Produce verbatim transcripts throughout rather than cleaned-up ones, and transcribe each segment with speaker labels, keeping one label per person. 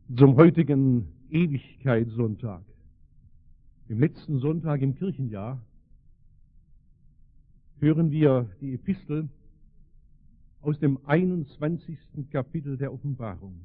Speaker 1: zum heutigen Ewigkeitssonntag, dem letzten Sonntag im Kirchenjahr, hören wir die Epistel aus dem einundzwanzigsten Kapitel der Offenbarung.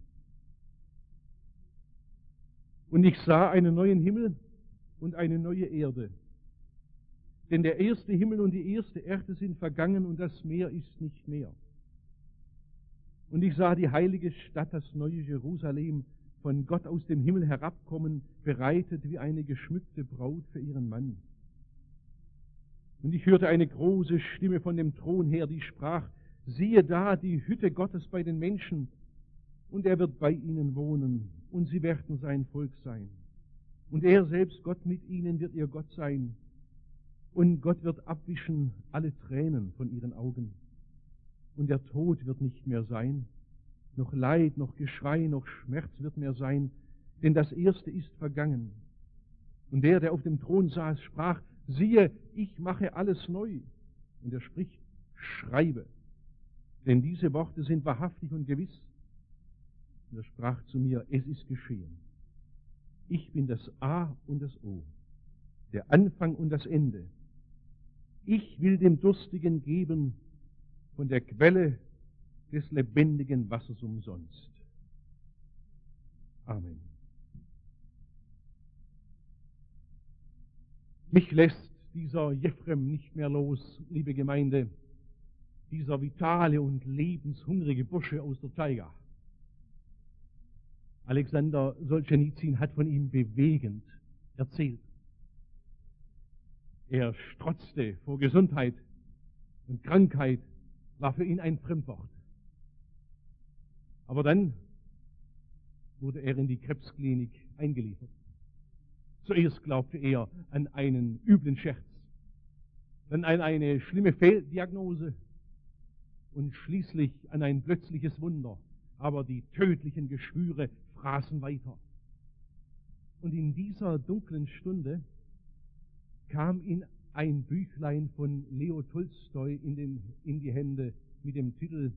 Speaker 1: Und ich sah einen neuen Himmel und eine neue Erde. Denn der erste Himmel und die erste Erde sind vergangen und das Meer ist nicht mehr. Und ich sah die heilige Stadt, das neue Jerusalem, von Gott aus dem Himmel herabkommen, bereitet wie eine geschmückte Braut für ihren Mann. Und ich hörte eine große Stimme von dem Thron her, die sprach: Siehe da, die Hütte Gottes bei den Menschen, und er wird bei ihnen wohnen, und sie werden sein Volk sein. Und er selbst, Gott mit ihnen, wird ihr Gott sein. Und Gott wird abwischen alle Tränen von ihren Augen. Und der Tod wird nicht mehr sein, noch Leid, noch Geschrei, noch Schmerz wird mehr sein, denn das Erste ist vergangen. Und der, der auf dem Thron saß, sprach: Siehe, ich mache alles neu. Und er spricht: Schreibe, denn diese Worte sind wahrhaftig und gewiss. Und er sprach zu mir: Es ist geschehen. Ich bin das A und das O, der Anfang und das Ende. Ich will dem Durstigen geben von der Quelle des lebendigen Wassers umsonst. Amen. Mich lässt dieser Jephrem nicht mehr los, liebe Gemeinde, dieser vitale und lebenshungrige Bursche aus der Taiga. Alexander Solschenizyn hat von ihm bewegend erzählt. Er strotzte vor Gesundheit und Krankheit, war für ihn ein Fremdwort. Aber dann wurde er in die Krebsklinik eingeliefert. Zuerst glaubte er an einen üblen Scherz, dann an eine schlimme Fehldiagnose und schließlich an ein plötzliches Wunder. Aber die tödlichen Geschwüre fraßen weiter. Und in dieser dunklen Stunde kam ihm ein Büchlein von Leo Tolstoi in, den, in die Hände mit dem Titel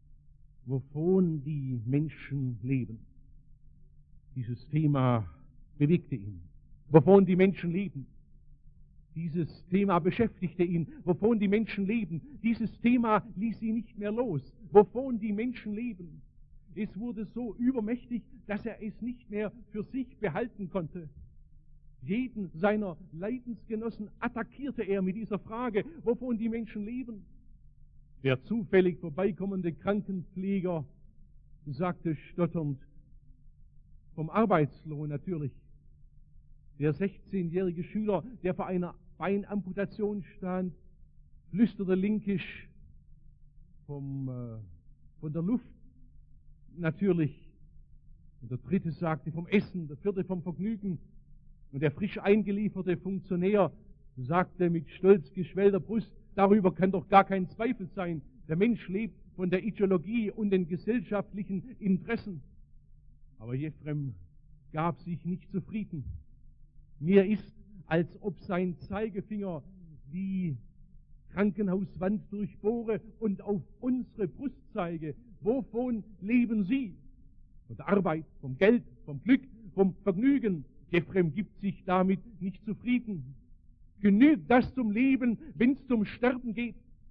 Speaker 1: Wovon die Menschen leben. Dieses Thema bewegte ihn. Wovon die Menschen leben. Dieses Thema beschäftigte ihn. Wovon die Menschen leben. Dieses Thema ließ ihn nicht mehr los. Wovon die Menschen leben. Es wurde so übermächtig, dass er es nicht mehr für sich behalten konnte. Jeden seiner Leidensgenossen attackierte er mit dieser Frage, wovon die Menschen leben. Der zufällig vorbeikommende Krankenpfleger sagte stotternd: Vom Arbeitslohn natürlich. Der sechzehnjährige Schüler, der vor einer Beinamputation stand, flüsterte linkisch: vom, äh, von der Luft natürlich. Und der dritte sagte vom Essen, der vierte vom Vergnügen. Und der frisch eingelieferte Funktionär sagte mit stolz geschwellter Brust: Darüber kann doch gar kein Zweifel sein. Der Mensch lebt von der Ideologie und den gesellschaftlichen Interessen. Aber Jephrem gab sich nicht zufrieden. Mir ist, als ob sein Zeigefinger die Krankenhauswand durchbohre und auf unsere Brust zeige. Wovon leben Sie? Von der Arbeit, vom Geld, vom Glück, vom Vergnügen. Jephrem gibt sich damit nicht zufrieden. Genügt das zum Leben, wenn es zum Sterben geht?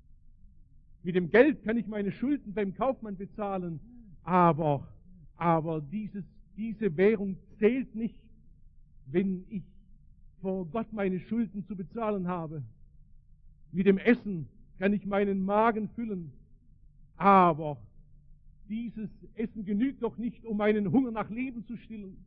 Speaker 1: Mit dem Geld kann ich meine Schulden beim Kaufmann bezahlen, aber, aber dieses, diese Währung zählt nicht, wenn ich vor Gott meine Schulden zu bezahlen habe. Mit dem Essen kann ich meinen Magen füllen, aber dieses Essen genügt doch nicht, um meinen Hunger nach Leben zu stillen.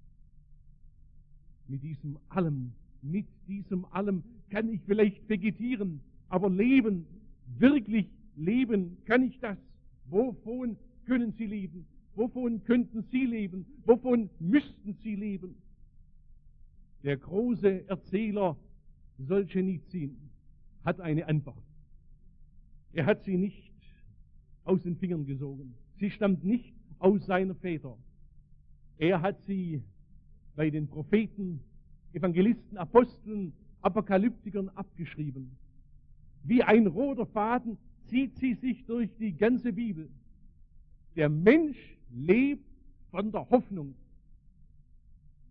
Speaker 1: Mit diesem allem, mit diesem allem kann ich vielleicht vegetieren, aber leben, wirklich leben, kann ich das? Wovon können Sie leben? Wovon könnten Sie leben? Wovon müssten Sie leben? Der große Erzähler Solschenizyn hat eine Antwort. Er hat sie nicht aus den Fingern gesogen. Sie stammt nicht aus seiner Väter. Er hat sie bei den Propheten, Evangelisten, Aposteln, Apokalyptikern abgeschrieben. Wie ein roter Faden zieht sie sich durch die ganze Bibel. Der Mensch lebt von der Hoffnung,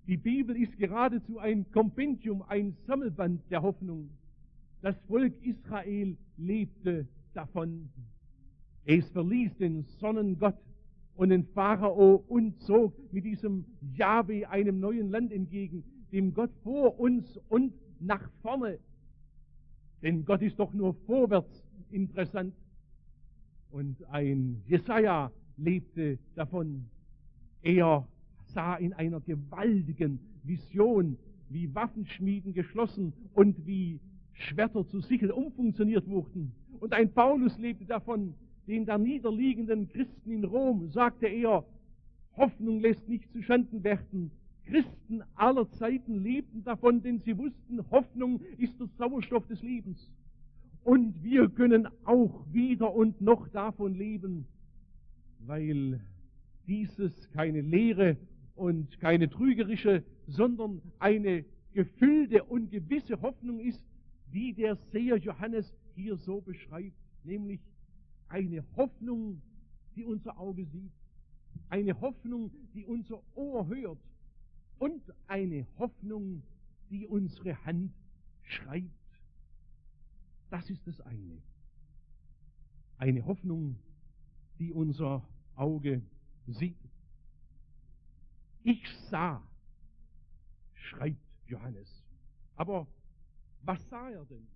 Speaker 1: Die Bibel ist geradezu ein Kompendium, ein Sammelband der Hoffnung. Das Volk Israel lebte davon. Es verließ den Sonnengott und den Pharao und zog mit diesem Jahwe einem neuen Land entgegen, dem Gott vor uns und nach vorne. Denn Gott ist doch nur vorwärts interessant. Und ein Jesaja lebte davon. Er sah in einer gewaltigen Vision, wie Waffenschmieden geschlossen und wie Schwerter zu Sicheln umfunktioniert wurden. Und ein Paulus lebte davon, den da niederliegenden Christen in Rom sagte er, Hoffnung lässt nicht zu Schanden werden. Christen aller Zeiten lebten davon, denn sie wussten, Hoffnung ist der Sauerstoff des Lebens. Und wir können auch wieder und noch davon leben, weil dieses keine leere und keine trügerische, sondern eine gefüllte und gewisse Hoffnung ist, die der Seher Johannes hier so beschreibt, nämlich eine Hoffnung, die unser Auge sieht, eine Hoffnung, die unser Ohr hört und eine Hoffnung, die unsere Hand schreibt. Das ist das eine. Eine Hoffnung, die unser Auge sieht. Ich sah, schreibt Johannes. Aber was sah er denn?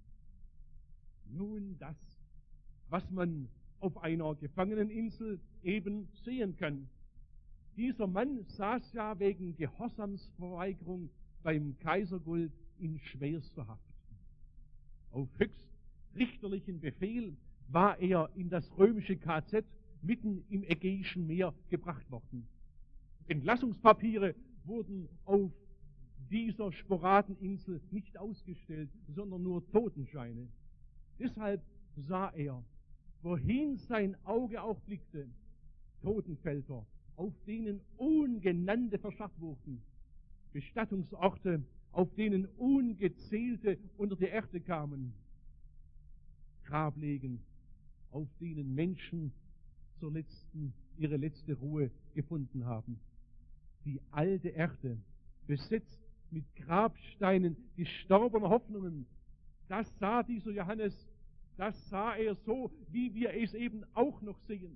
Speaker 1: Nun das, was man auf einer Gefangeneninsel eben sehen kann. Dieser Mann saß ja wegen Gehorsamsverweigerung beim Kaiserguld in schwerster Haft. Auf höchst richterlichen Befehl war er in das römische K Z mitten im Ägäischen Meer gebracht worden. Entlassungspapiere wurden auf dieser Sporadeninsel nicht ausgestellt, sondern nur Totenscheine. Deshalb sah er, wohin sein Auge auch blickte, Totenfelder, auf denen Ungenannte verscharrt wurden, Bestattungsorte, auf denen Ungezählte unter die Erde kamen, Grablegen, auf denen Menschen zur letzten, ihre letzte Ruhe gefunden haben. Die alte Erde, besetzt mit Grabsteinen gestorbener Hoffnungen, das sah dieser Johannes, das sah er so, wie wir es eben auch noch sehen.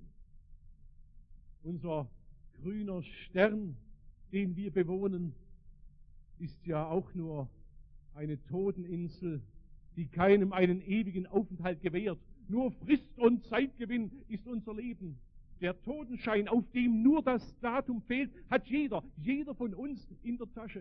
Speaker 1: Unser grüner Stern, den wir bewohnen, ist ja auch nur eine Toteninsel, die keinem einen ewigen Aufenthalt gewährt. Nur Frist und Zeitgewinn ist unser Leben. Der Totenschein, auf dem nur das Datum fehlt, hat jeder, jeder von uns in der Tasche.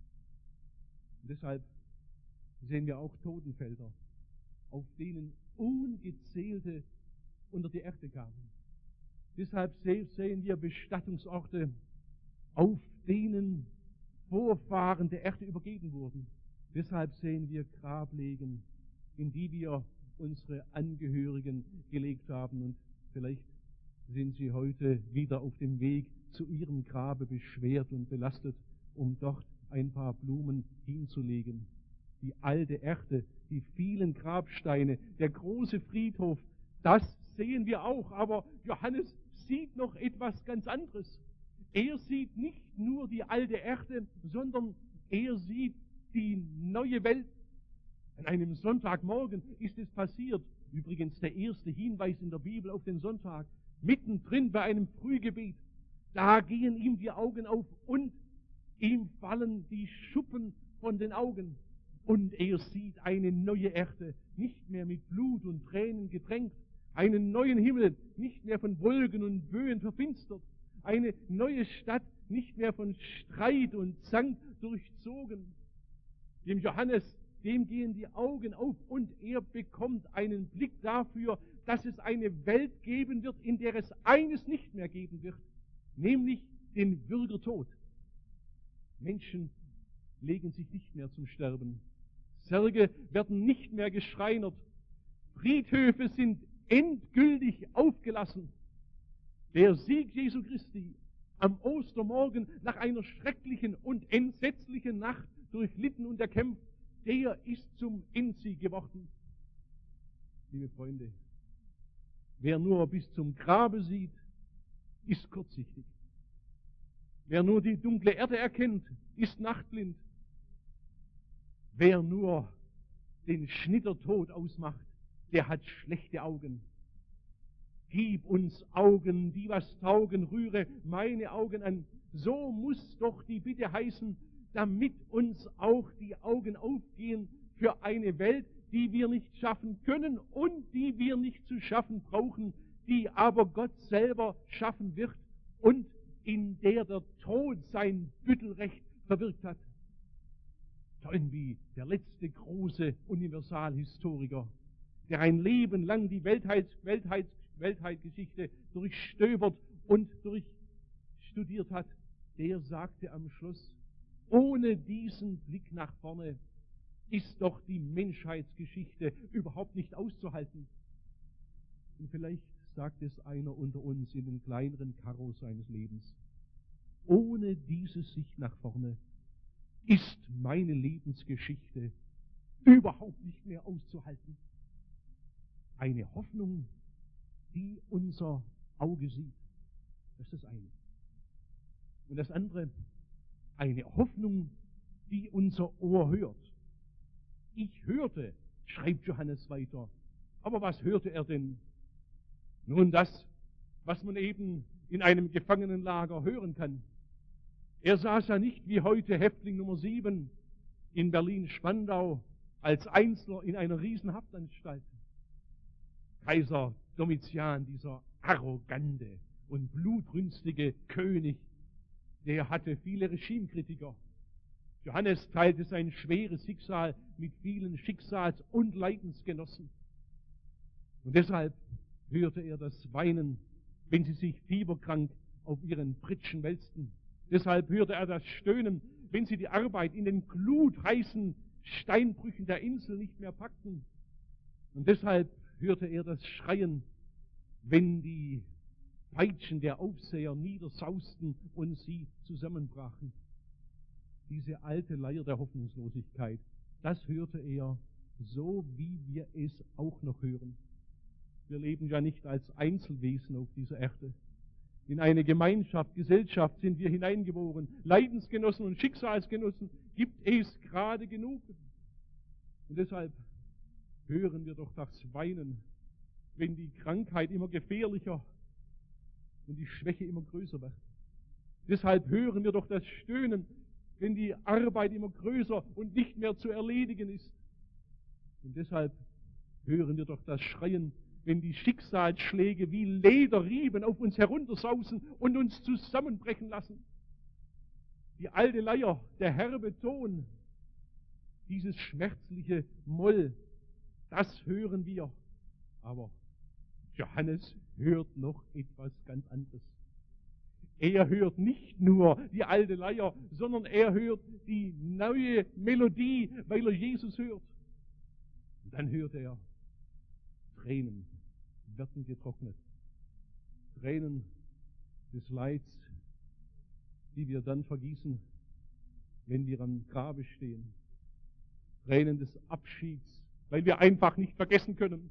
Speaker 1: Und deshalb sehen wir auch Totenfelder, auf denen Ungezählte unter die Erde kamen. Deshalb sehen wir Bestattungsorte, auf denen Vorfahren der Erde übergeben wurden. Deshalb sehen wir Grablegen, in die wir unsere Angehörigen gelegt haben. Und vielleicht sind sie heute wieder auf dem Weg zu ihrem Grabe beschwert und belastet, um dort ein paar Blumen hinzulegen. Die alte Erde, die vielen Grabsteine, der große Friedhof, das sehen wir auch. Aber Johannes sieht noch etwas ganz anderes. Er sieht nicht nur die alte Erde, sondern er sieht die neue Welt. An einem Sonntagmorgen ist es passiert, übrigens der erste Hinweis in der Bibel auf den Sonntag, mittendrin bei einem Frühgebet. Da gehen ihm die Augen auf und ihm fallen die Schuppen von den Augen. Und er sieht eine neue Erde, nicht mehr mit Blut und Tränen getränkt, einen neuen Himmel, nicht mehr von Wolken und Böen verfinstert, eine neue Stadt, nicht mehr von Streit und Zank durchzogen. Dem Johannes, dem gehen die Augen auf und er bekommt einen Blick dafür, dass es eine Welt geben wird, in der es eines nicht mehr geben wird, nämlich den Bürgertod. Menschen legen sich nicht mehr zum Sterben. Särge werden nicht mehr geschreinert. Friedhöfe sind endgültig aufgelassen. Der Sieg Jesu Christi am Ostermorgen nach einer schrecklichen und entsetzlichen Nacht durchlitten und erkämpft, der ist zum Endsieg geworden. Liebe Freunde, wer nur bis zum Grabe sieht, ist kurzsichtig. Wer nur die dunkle Erde erkennt, ist nachtblind. Wer nur den Schnittertod ausmacht, der hat schlechte Augen. Gib uns Augen, die was taugen, rühre meine Augen an. So muss doch die Bitte heißen, damit uns auch die Augen aufgehen für eine Welt, die wir nicht schaffen können und die wir nicht zu schaffen brauchen, die aber Gott selber schaffen wird und in der der Tod sein Büttelrecht verwirkt hat. Toynbee, der letzte große Universalhistoriker, der ein Leben lang die Weltheits, Weltheits, Weltheitsgeschichte durchstöbert und durchstudiert hat, der sagte am Schluss, ohne diesen Blick nach vorne ist doch die Menschheitsgeschichte überhaupt nicht auszuhalten. Und vielleicht sagt es einer unter uns in den kleineren Karos seines Lebens. Ohne diese Sicht nach vorne ist meine Lebensgeschichte überhaupt nicht mehr auszuhalten. Eine Hoffnung, die unser Auge sieht. Das ist das eine. Und das andere, eine Hoffnung, die unser Ohr hört. Ich hörte, schreibt Johannes weiter. Aber was hörte er denn? Nun das, was man eben in einem Gefangenenlager hören kann. Er saß ja nicht wie heute Häftling Nummer sieben in Berlin-Spandau als Einzelner in einer Riesenhaftanstalt. Kaiser Domitian, dieser arrogante und blutrünstige König, der hatte viele Regimekritiker. Johannes teilte sein schweres Schicksal mit vielen Schicksals- und Leidensgenossen. Und deshalb hörte er das Weinen, wenn sie sich fieberkrank auf ihren Pritschen wälzten. Deshalb hörte er das Stöhnen, wenn sie die Arbeit in den glutheißen Steinbrüchen der Insel nicht mehr packten. Und deshalb hörte er das Schreien, wenn die Peitschen der Aufseher niedersausten und sie zusammenbrachen. Diese alte Leier der Hoffnungslosigkeit, das hörte er, so wie wir es auch noch hören. Wir leben ja nicht als Einzelwesen auf dieser Erde. In eine Gemeinschaft, Gesellschaft sind wir hineingeboren. Leidensgenossen und Schicksalsgenossen gibt es gerade genug. Und deshalb hören wir doch das Weinen, wenn die Krankheit immer gefährlicher und die Schwäche immer größer wird. Deshalb hören wir doch das Stöhnen, wenn die Arbeit immer größer und nicht mehr zu erledigen ist. Und deshalb hören wir doch das Schreien, wenn die Schicksalsschläge wie Lederriemen auf uns heruntersausen und uns zusammenbrechen lassen. Die alte Leier, der herbe Ton, dieses schmerzliche Moll, das hören wir. Aber Johannes hört noch etwas ganz anderes. Er hört nicht nur die alte Leier, sondern er hört die neue Melodie, weil er Jesus hört. Und dann hört er Tränen werden getrocknet. Tränen des Leids, die wir dann vergießen, wenn wir am Grabe stehen. Tränen des Abschieds, weil wir einfach nicht vergessen können.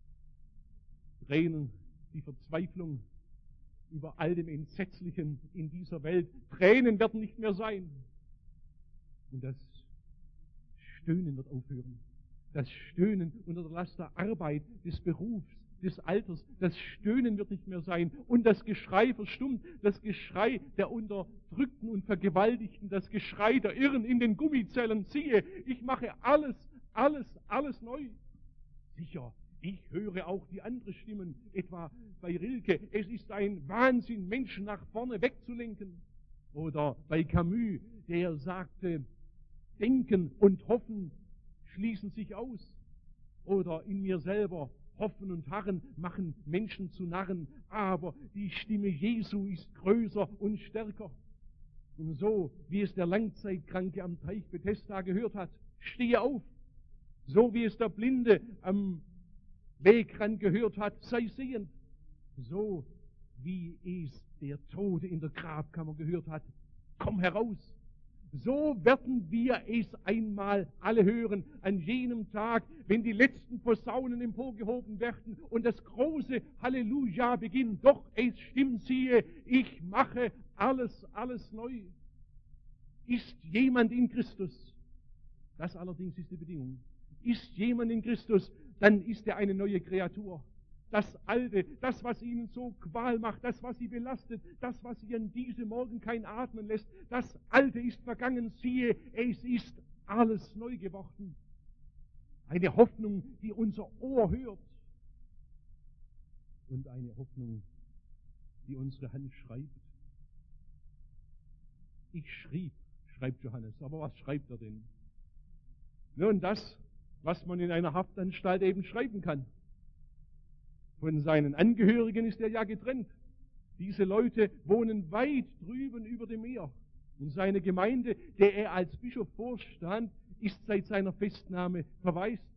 Speaker 1: Tränen, die Verzweiflung über all dem Entsetzlichen in dieser Welt. Tränen werden nicht mehr sein. Und das Stöhnen wird aufhören. Das Stöhnen unter der Last der Arbeit, des Berufs, des Alters, das Stöhnen wird nicht mehr sein. Und das Geschrei verstummt, das Geschrei der Unterdrückten und Vergewaltigten, das Geschrei der Irren in den Gummizellen. Siehe, ich mache alles, alles, alles neu. Sicher, ich höre auch die anderen Stimmen, etwa bei Rilke. Es ist ein Wahnsinn, Menschen nach vorne wegzulenken. Oder bei Camus, der sagte, Denken und Hoffen schließen sich aus. Oder in mir selber, Hoffen und Harren machen Menschen zu Narren, aber die Stimme Jesu ist größer und stärker. Und so, wie es der Langzeitkranke am Teich Bethesda gehört hat, stehe auf. So wie es der Blinde am Wegrand gehört hat, sei sehend. So wie es der Tote in der Grabkammer gehört hat, komm heraus. So werden wir es einmal alle hören, an jenem Tag, wenn die letzten Posaunen emporgehoben werden und das große Halleluja beginnt. Doch es stimmt, siehe, ich mache alles, alles neu. Ist jemand in Christus? Das allerdings ist die Bedingung. Ist jemand in Christus, dann ist er eine neue Kreatur. Das Alte, das, was ihnen so Qual macht, das, was sie belastet, das, was sie an diesem Morgen kein Atmen lässt, das Alte ist vergangen, siehe, es ist alles neu geworden. Eine Hoffnung, die unser Ohr hört. Und eine Hoffnung, die unsere Hand schreibt. Ich schrieb, schreibt Johannes, aber was schreibt er denn? Nun, das, was man in einer Haftanstalt eben schreiben kann. Von seinen Angehörigen ist er ja getrennt. Diese Leute wohnen weit drüben über dem Meer. Und seine Gemeinde, der er als Bischof vorstand, ist seit seiner Festnahme verwaist.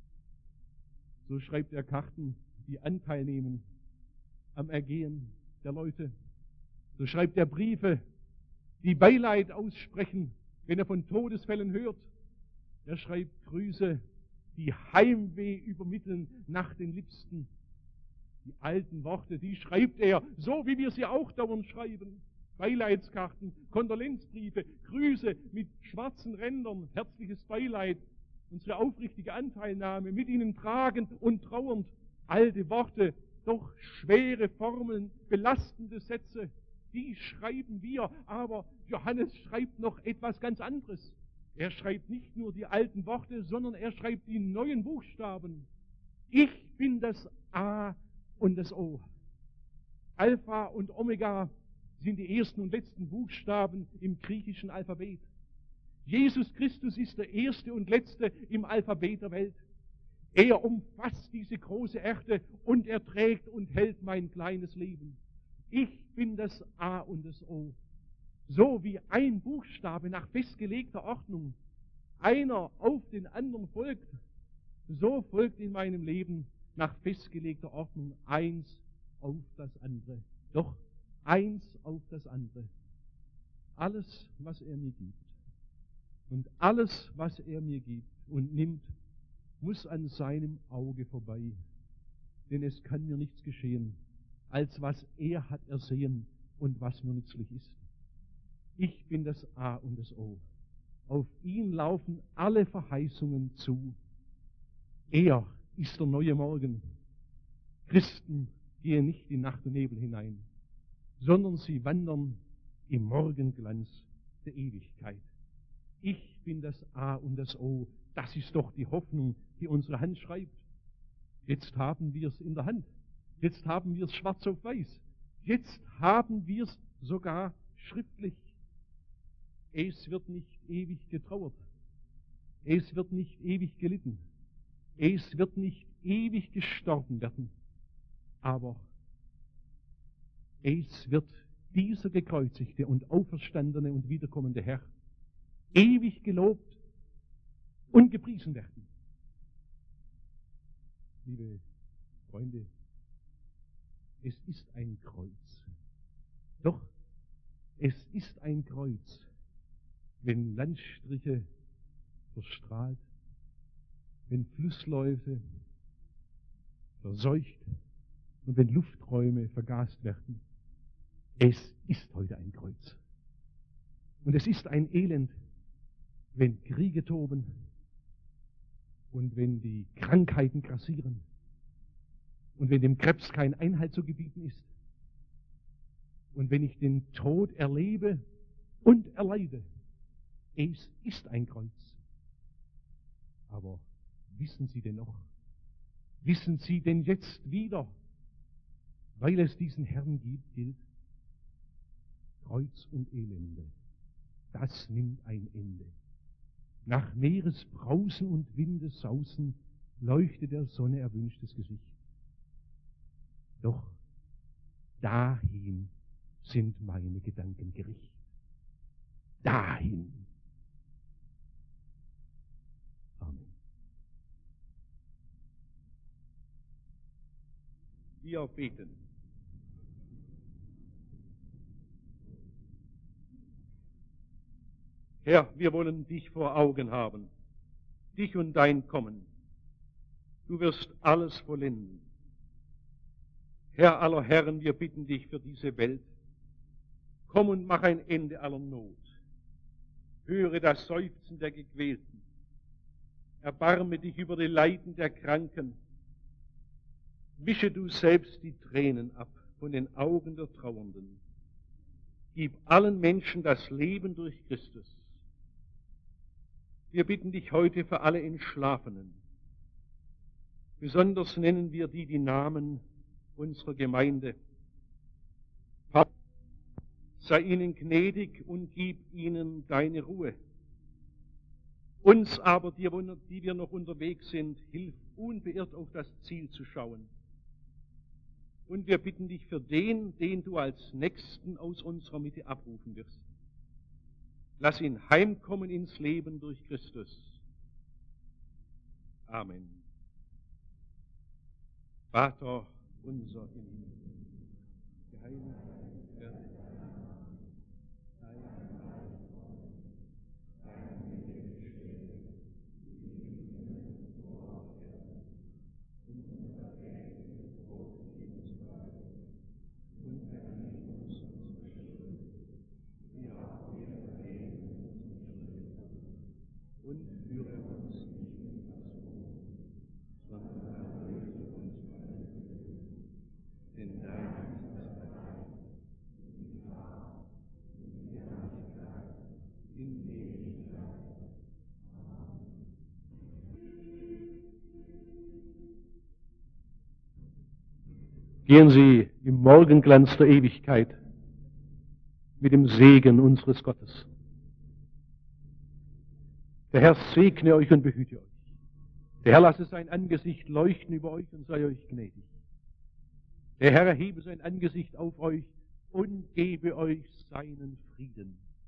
Speaker 1: So schreibt er Karten, die Anteil nehmen am Ergehen der Leute. So schreibt er Briefe, die Beileid aussprechen, wenn er von Todesfällen hört. Er schreibt Grüße, die Heimweh übermitteln nach den Liebsten. Die alten Worte, die schreibt er, so wie wir sie auch dauernd schreiben. Beileidskarten, Kondolenzbriefe, Grüße mit schwarzen Rändern, herzliches Beileid, unsere aufrichtige Anteilnahme, mit ihnen tragend und trauernd. Alte Worte, doch schwere Formeln, belastende Sätze, die schreiben wir. Aber Johannes schreibt noch etwas ganz anderes. Er schreibt nicht nur die alten Worte, sondern er schreibt die neuen Buchstaben. Ich bin das A und das O. Alpha und Omega sind die ersten und letzten Buchstaben im griechischen Alphabet. Jesus Christus ist der erste und letzte im Alphabet der Welt. Er umfasst diese große Erde und er trägt und hält mein kleines Leben. Ich bin das A und das O. So wie ein Buchstabe nach festgelegter Ordnung einer auf den anderen folgt, so folgt in meinem Leben nach festgelegter Ordnung eins auf das andere. Doch eins auf das andere. Alles, was er mir gibt und alles, was er mir gibt und nimmt, muss an seinem Auge vorbei. Denn es kann mir nichts geschehen, als was er hat ersehen und was mir nützlich ist. Ich bin das A und das O. Auf ihn laufen alle Verheißungen zu. Er ist der neue Morgen. Christen gehen nicht in Nacht und Nebel hinein, sondern sie wandern im Morgenglanz der Ewigkeit. Ich bin das A und das O. Das ist doch die Hoffnung, die unsere Hand schreibt. Jetzt haben wir es in der Hand. Jetzt haben wir es schwarz auf weiß. Jetzt haben wir es sogar schriftlich. Es wird nicht ewig getrauert. Es wird nicht ewig gelitten. Es wird nicht ewig gestorben werden. Aber es wird dieser gekreuzigte und auferstandene und wiederkommende Herr ewig gelobt und gepriesen werden. Liebe Freunde, es ist ein Kreuz. Doch es ist ein Kreuz, wenn Landstriche verstrahlt, wenn Flussläufe verseucht und wenn Lufträume vergast werden. Es ist heute ein Kreuz. Und es ist ein Elend, wenn Kriege toben und wenn die Krankheiten grassieren und wenn dem Krebs kein Einhalt zu gebieten ist und wenn ich den Tod erlebe und erleide. Es ist ein Kreuz. Aber wissen Sie denn noch? Wissen Sie denn jetzt wieder, weil es diesen Herrn gibt, gilt? Kreuz und Elende, das nimmt ein Ende. Nach Meeresbrausen und Windessausen leuchtet der Sonne erwünschtes Gesicht. Doch dahin sind meine Gedanken gerichtet. Dahin. Amen.
Speaker 2: Wir beten.
Speaker 1: Herr, wir wollen dich vor Augen haben, dich und dein Kommen. Du wirst alles vollenden. Herr aller Herren, wir bitten dich für diese Welt. Komm und mach ein Ende aller Not. Höre das Seufzen der Gequälten. Erbarme dich über die Leiden der Kranken. Wische du selbst die Tränen ab von den Augen der Trauernden. Gib allen Menschen das Leben durch Christus. Wir bitten dich heute für alle Entschlafenen. Besonders nennen wir die die Namen unserer Gemeinde. Vater, sei ihnen gnädig und gib ihnen deine Ruhe. Uns aber, die, die wir noch unterwegs sind, hilf unbeirrt auf das Ziel zu schauen. Und wir bitten dich für den, den du als Nächsten aus unserer Mitte abrufen wirst. Lass ihn heimkommen ins Leben durch Christus. Amen. Vater unser im Himmel, geheiligt werde dein Name, dein Name komme, dein Wille geschehe, wie im Himmel so auf Erden. Unser tägliches Brot gib uns heute und vergib uns unsere Schuld, wie auch wir vergeben unseren Schuldigern. Und führe uns nicht in Versuchung, sondern erlöse uns von dem Bösen. Denn dein ist das Reich, die Macht und die Herrlichkeit in Ewigkeit. Amen. Gehen Sie im Morgenglanz der Ewigkeit mit dem Segen unseres Gottes. Der Herr segne euch und behüte euch. Der Herr lasse sein Angesicht leuchten über euch und sei euch gnädig. Der Herr erhebe sein Angesicht auf euch und gebe euch seinen Frieden.